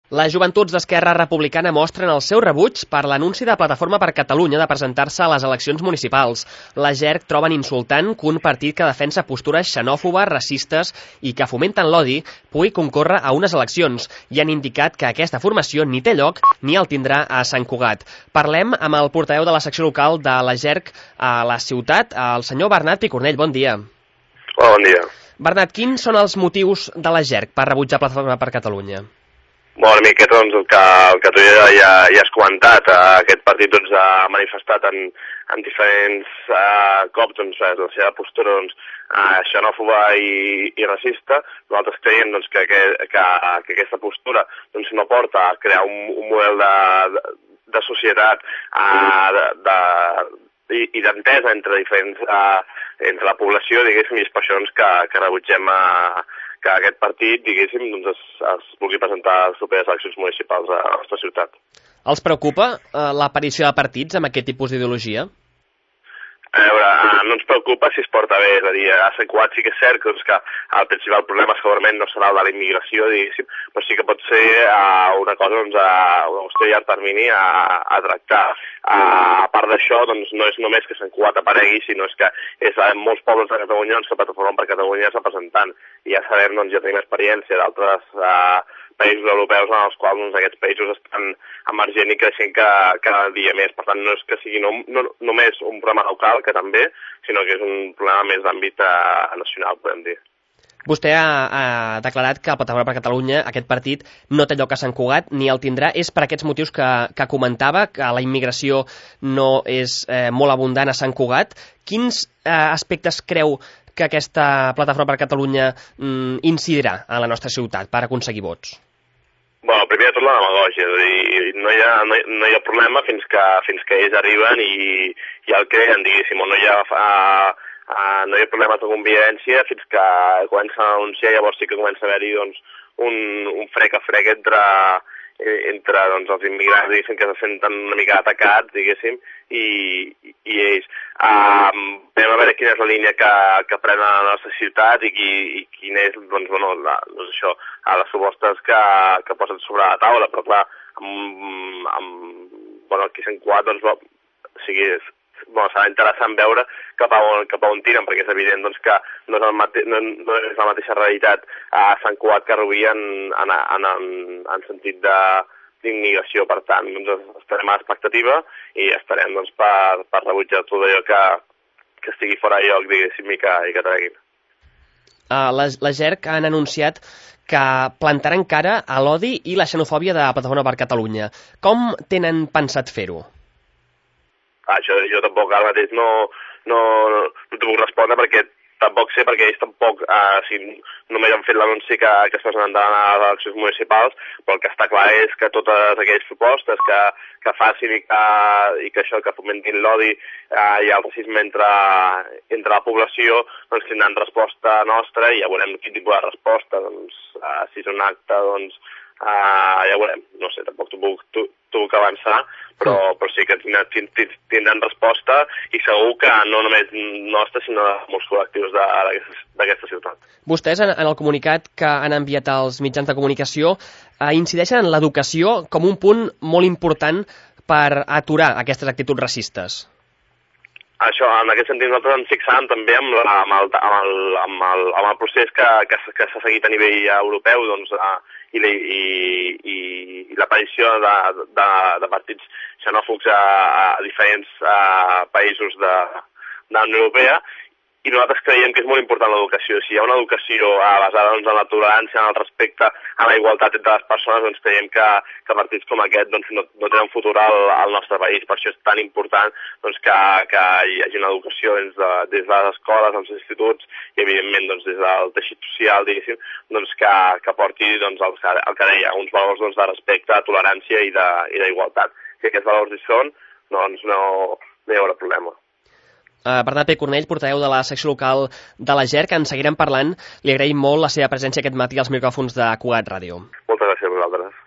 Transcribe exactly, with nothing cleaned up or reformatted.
Les joventuts d'Esquerra Republicana mostren el seu rebuig per l'anunci de Plataforma per Catalunya de presentar-se a les eleccions municipals. La G E R C troben insultant que un partit que defensa postures xenòfobes, racistes i que fomenten l'odi pugui concórrer a unes eleccions i han indicat que aquesta formació ni té lloc ni el tindrà a Sant Cugat. Parlem amb el portaveu de la secció local de la G E R C a la ciutat, el senyor Bernat Picornell. Bon dia. Hola, bon dia. Bernat, quins són els motius de la G E R C per rebutjar Plataforma per Catalunya? Bueno, una miqueta doncs, el, que, el que tu ja, ja, ja has comentat. Aquest partit doncs, ha manifestat en, en diferents uh, cops doncs, la seva postura doncs, uh, xenòfoba i, i racista. Nosaltres creiem doncs, que, que, que, que aquesta postura doncs, no porta a crear un, un model de, de, de societat uh, de, de, i d'entesa entre diferents uh, entre la població, diguéssim, i és per això doncs, que, que rebutgem a uh, que aquest partit, diguéssim, doncs es, es vulgui presentar a les properes eleccions municipals a la nostra ciutat. Els preocupa eh, l'aparició de partits amb aquest tipus d'ideologia? A veure, no ens preocupa si es porta bé, és a dir, a Sant Cugat sí que és cert doncs, que el principal problema segurament no serà el de la immigració, diguéssim, però sí que pot ser uh, una cosa doncs, a una qüestió a llarg termini a, a tractar. Uh, a part d'això, doncs, no és només que Sant Cugat aparegui, sinó és que és en molts pobles de Catalunya doncs, que Plataforma per Catalunya està presentant. I ja sabem, doncs, ja tenim experiència d'altres uh, països europeus en els quals doncs, aquests països estan emergent i creixent cada, cada dia més. Per tant, no és que sigui no, no, només un problema local, que també, sinó que és un problema més d'àmbit uh, nacional, podem dir. Vostè ha, ha declarat que el Plataforma per Catalunya, aquest partit, no té lloc a Sant Cugat, ni el tindrà. És per aquests motius que, que comentava, que la immigració no és eh, molt abundant a Sant Cugat. Quins eh, aspectes creu que aquesta Plataforma per Catalunya mm, incidirà a la nostra ciutat per aconseguir vots? Bueno, primer de tot la demagògia, és a dir, no hi ha, no hi, no hi ha problema fins que, fins que ells arriben i, i el creen, diguéssim, o no hi ha, uh, uh, no hi ha problemes de convivència fins que comença a anunciar, llavors sí que comença a haver-hi doncs, un, un frec a frec entre, entre doncs, els immigrants, diguéssim, que se senten una mica atacats, diguéssim, i, i ells. Um, Anem a veure quina és la línia que, que pren a la nostra ciutat i, qui, i quina és, doncs, bueno, la, doncs això, a les propostes que, que posen sobre la taula, però clar, amb, amb, bueno, aquí Sant Cugat, doncs, o sigui, bueno, serà interessant veure cap a on, cap a on tiren, perquè és evident doncs, que no és, el mate, no, no és la mateixa realitat a Sant Cugat que a Rubí en, en, en, en, en sentit de d'immigració. Per tant, doncs, estarem a l'expectativa i estarem doncs, per, per rebutjar tot allò que, que estigui fora de lloc, diguéssim, i que, i que treguin. Uh, la, la G E R C han anunciat que plantaran cara a l'odi i la xenofòbia de Plataforma per Catalunya. Com tenen pensat fer-ho? Ah, això jo tampoc ara mateix no, no, no, no t'ho puc respondre perquè tampoc sé, perquè ells tampoc, eh, si només han fet l'anunci que, que es presentaran a les eleccions municipals, però el que està clar és que totes aquelles propostes que, que facin i que, i que això, que fomentin l'odi eh, i el racisme entre, entre la població, doncs tindran resposta nostra i ja veurem quin tipus de resposta, doncs, eh, si és un acte, doncs, Uh, ja veurem, no sé, tampoc t'ho puc, puc avançar, però, però sí que tindran, tindran resposta i segur que no només nostra, sinó de molts col·lectius d'aquesta ciutat. Vostès, en, en el comunicat que han enviat als mitjans de comunicació, uh, incideixen en l'educació com un punt molt important per aturar aquestes actituds racistes. Això, en aquest sentit, nosaltres ens fixàvem també amb, la, amb, el, amb, el, amb, el, amb el procés que, que, que s'ha seguit a nivell europeu, doncs, uh, i, i, i, i l'aparició de, de, de partits xenòfobs a, a diferents uh, països de, de la Unió Europea, i nosaltres creiem que és molt important l'educació. Si hi ha una educació basada doncs, en la tolerància, en el respecte, en la igualtat entre les persones, doncs creiem que, que partits com aquest doncs, no, no tenen futur al, al nostre país. Per això és tan important doncs, que, que hi hagi una educació des de, des de les escoles, als instituts i, evidentment, doncs, des del teixit social, diguéssim, doncs, que, que porti doncs, el, el que deia, uns valors doncs, de respecte, tolerància i d'igualtat. Si aquests valors hi són, doncs no, no hi haurà problema. Uh, Bernat Picornell, portaveu de la secció local de la G E R C, que en seguirem parlant. Li agraïm molt la seva presència aquest matí als micròfons de Cugat Ràdio. Moltes gràcies a vosaltres.